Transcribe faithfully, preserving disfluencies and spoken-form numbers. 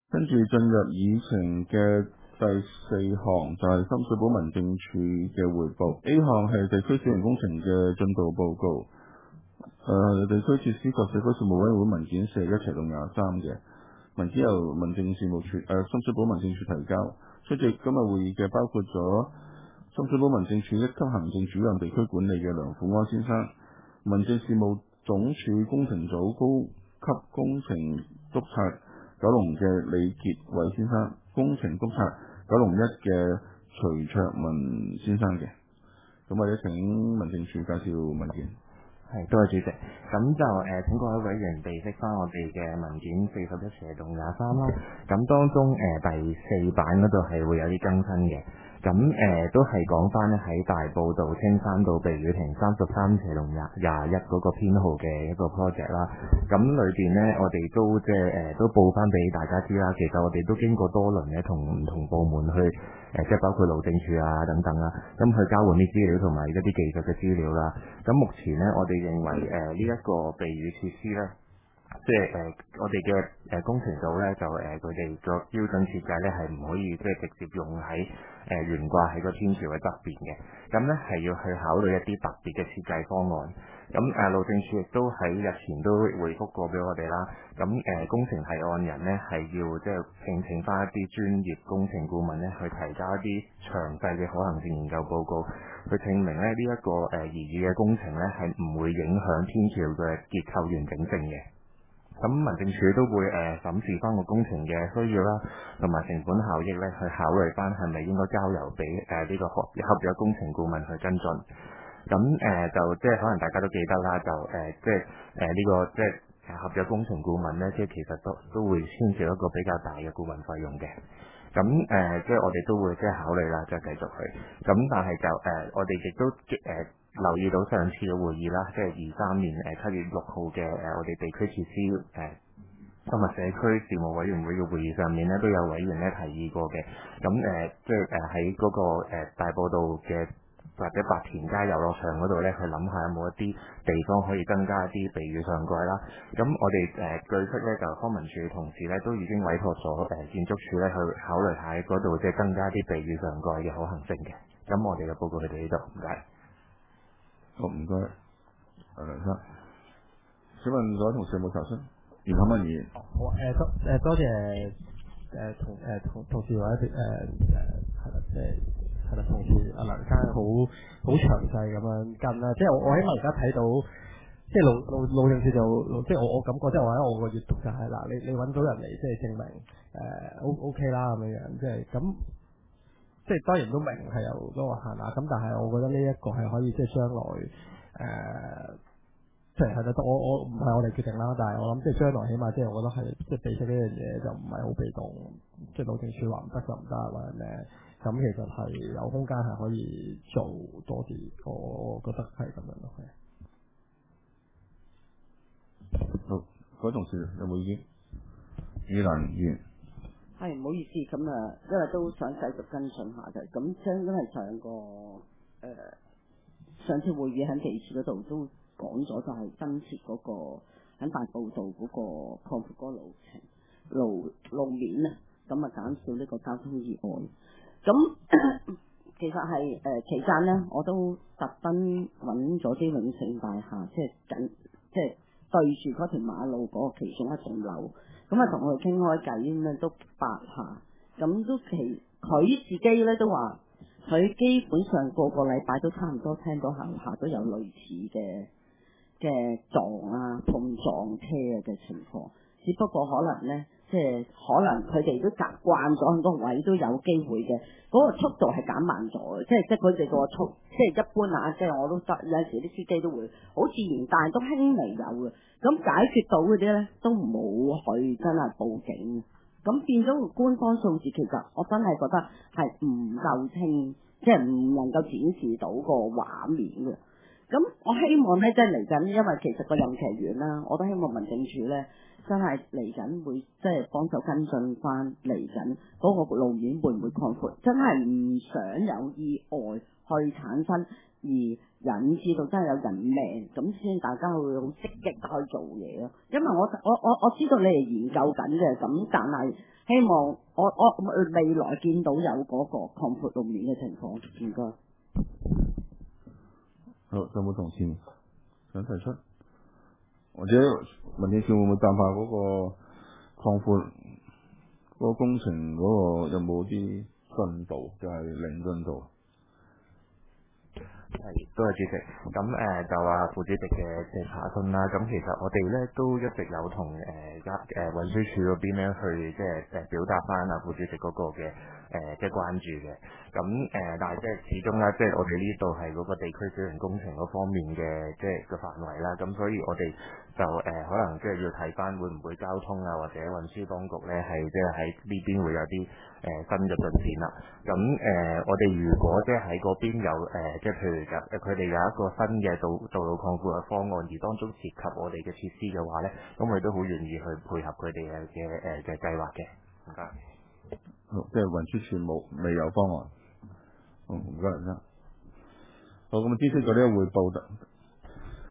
跟住進入議程嘅第四項就係深水埗民政處嘅匯報。A 項係地區小型工程嘅進度報告。誒、呃，地區設施及社區事務委員會文件四一齊到廿三嘅文件由民政事務處誒、呃、深水埗民政處提交。出席今日會議嘅包括咗深水埗民政處一級行政主任地區管理嘅梁富安先生，民政事務總署工程組高級工程督察九龍嘅李傑偉先生，工程督察九龍一嘅徐卓文先生嘅。咁我哋請民政處介紹文件。 係，多謝主席。咁就誒、呃、請各位委員備悉翻我哋嘅文件四十一斜棟廿三啦。咁當中誒、呃、第四版嗰度係會有啲更新嘅。咁誒、呃、都係講翻咧喺大埔道青山道避雨亭三十三斜棟廿廿一嗰個編號嘅一個 project 啦。咁裏邊咧我哋都即係誒都報翻俾大家知啦。其實我哋都經過多輪咧同唔同部門去。誒，即係包括路政署啊等等啦，咁去交換啲資料同埋一啲技術嘅資料啦。咁目前咧，我哋認為誒呢一個避雨設施咧，即係誒、呃、我哋嘅誒工程組咧就誒佢哋個標準設計咧係唔可以即係直接用喺誒懸掛喺個天橋嘅側邊嘅。咁咧係要去考慮一啲特別嘅設計方案。咁誒、呃、路政署亦都喺日前都回覆過俾我哋啦。咁誒、呃、工程提案人咧係要即係聘請翻一啲專業工程顧問咧去提交一啲詳細嘅可行性研究報告，去證明咧呢一、這個誒擬議嘅工程咧係唔會影響天橋嘅結構完整性嘅。咁民政處都會誒審視翻個工程嘅需要啦，同埋成本效益咧去考慮翻係咪應該交由俾誒呢個合合約工程顧問去跟進。咁誒、呃、就即係可能大家都記得啦，就誒、呃、即係誒呢個即係合約工程顧問咧，即係其實都都會牽涉一個比較大嘅顧問費用嘅。咁誒、呃、即係我哋都會即係考慮啦，即係繼續去。咁但係就誒、呃、我哋亦都誒、呃、留意到上次嘅會議啦，即係二三年誒七月六號嘅誒我哋地區設施誒同埋社區事務委員會嘅會議上面咧，都有委員咧提議過嘅。咁誒、呃、即係誒喺嗰個、呃、大埔道嘅或者白田街遊樂場嗰度咧，去諗下有冇一啲地方可以增加一啲避雨上蓋啦。咁我哋誒、呃、據悉咧，就康文署嘅同事咧都已經委託咗誒建築署咧去考慮下喺嗰度即係增加啲避雨上蓋嘅可行性嘅。咁我哋嘅報告去到呢度，唔該。 好，唔該。誒梁生，請問各位同事有冇查詢？袁啟文議員。 好誒多誒多謝誒同誒同同事或者誒誒係啦，即係。係啦，同事阿梁生好好詳細咁樣跟啦，即係我我起碼而家睇到，即係路路路政署就即係我我感覺即係話咧，我個閱讀就係、是、嗱，你你揾到人嚟即係證明誒 O O K 啦咁樣樣，即係咁，即係當然都明係有嗰個限額，咁但係我覺得呢一個係可以即係將來誒，即係係啦，我我唔係我哋決定啦，但係我諗即係將來起碼即係我覺得係即係俾出呢樣嘢就唔係好被動，即係路政署話唔得就唔得或者咩。咁其實係有空間係可以做多啲，我覺得係咁樣咯。 好，各位同事有冇意見？依蘭議員。 係唔好意思，咁啊，因為都想繼續跟進下嘅，咁將因為上個誒、呃、上次會議喺地處嗰度都講咗，就係增設嗰個喺大埔道嗰個擴闊嗰個路程路路面啊，咁啊減少呢個交通意外。咁其實係誒、呃、期間咧，我都特登揾咗啲永盛大廈，即係緊即係對住嗰條馬路嗰個其中一棟樓，咁啊同佢傾開偈咁樣都八下，咁都其佢自己咧都話，佢基本上個個禮拜都差唔多聽到樓下都有類似嘅嘅撞啊碰撞車嘅情況，只不過可能咧。即係可能佢哋都習慣咗很多位都有機會嘅，嗰、那個速度係減慢咗嘅，即係即係佢哋個速，即係一般啊，即係我都得有陣時啲司機都會好自然，但係都輕微有嘅。咁解決到嗰啲咧都冇去真係報警，咁變咗個官方數字其實我真係覺得係唔夠清，即係唔能夠展示到個畫面嘅。 咁我希望咧，即係嚟緊，因為其實個任期完啦，我都希望民政處咧真係嚟緊會即係幫手跟進翻嚟緊嗰個路面會唔會擴闊，真係唔想有意外去產生而引致到真係有人命，咁先大家會好積極去做嘢咯。因為我我我我知道你哋研究緊嘅，咁但係希望我我未來見到有嗰個擴闊路面嘅情況，唔該。 好，有冇同事想提出？或者民政處會唔會淡化嗰個擴闊嗰個工程嗰個有冇啲進度，就係零進度？ 係，多謝主席。咁誒、呃、就話副主席嘅嘅查詢啦。咁其實我哋咧都一直有同誒一誒運輸署嗰邊咧去即係誒表達翻啊副主席嗰個嘅誒、呃、即係關注嘅。咁誒、呃，但係即係始終啦，即係我哋呢度係嗰個地區小型工程嗰方面嘅即係個範圍啦。咁所以我哋就誒、呃、可能即係要睇翻會唔會交通啊或者運輸當局咧係即係喺呢邊會有啲誒、呃、新嘅進展啦。咁誒、呃、我哋如果即係喺嗰邊有誒、呃、即係譬如佢哋有一個新嘅道道路擴闊嘅方案，而當中涉及我哋嘅設施嘅話咧，咁我哋都好願意去配合佢哋嘅嘅誒嘅計劃嘅。唔該。 好，即係運輸署冇未有方案。好，唔該唔該。好，咁知悉咗呢個匯報